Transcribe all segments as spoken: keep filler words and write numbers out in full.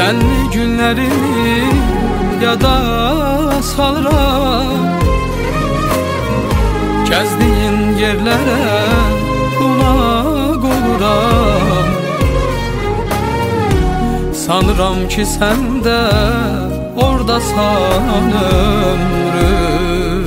Senli günlerimi yada salıram, gezdiğin yerlere qonaq oluram. Sanıram ki sen de oradasan ömrüm.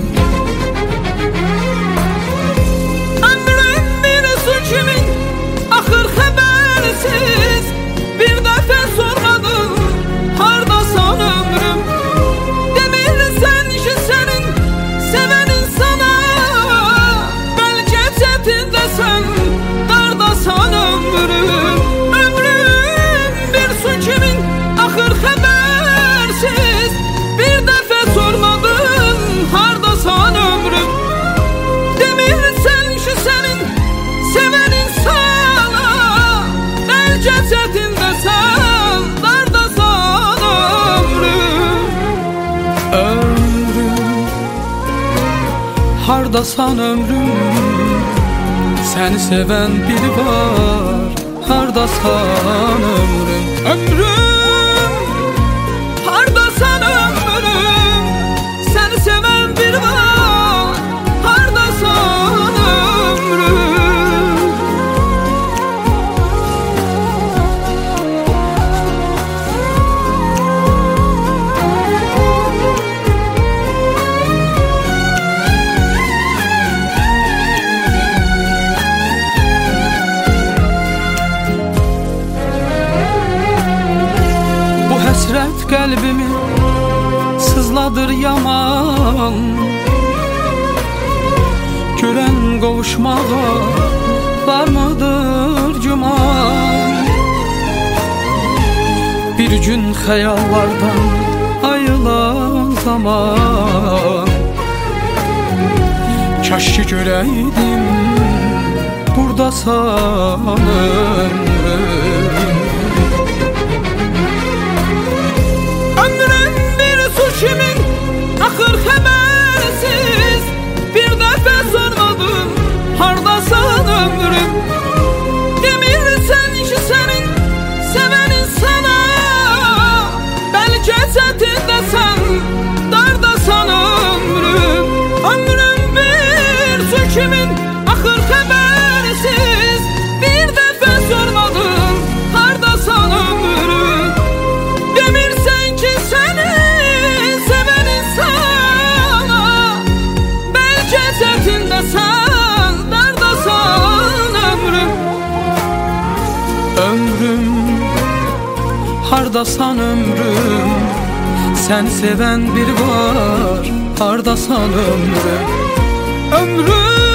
Ömrüm bir su kimi axır xəbərsiz, bir dəfə sormadın hardasan ömrüm. Demirsən ki sənin sevənin sana, bəlkə çətindəsən, dardasan ömrüm. Ömrüm bir su kimin axır xəbərsiz, bir dəfə sormadın hardasan ömrüm. Demirsən ki sənin sevənin sana, bəlkə çətindəsən, dardasan ömrüm. Ömrüm, hardasan ömrüm, seni seven biri var, hardasan ömrüm. Ömrüm, hardasan ömrüm, seni seven biri var, hardasan ömrüm. Həsrət qəlbimi sızladır yaman, görən qovuşmağa var mıdır güman? Bir gün xəyallardan ayılan zaman, kaş ki görəydim buradasan ömrüm. Ömrüm bir su kimin axır xəbərsiz, bir dəfə sormadın hardasan ömrüm. Demirsən ki sənin sevənin sana, bəlkə çətindəsən, dardasan ömrüm. Ömrüm bir su kimin axır xəbərsiz, bir dəfə sormadın hardasan ömrüm. Demirsən ki sənin sevənin sana, bəlkə çətindəsən, dardasan ömrüm. Ömrüm, hardasan ömrüm, seni seven biri var, hardasan ömrüm. Ömrüm,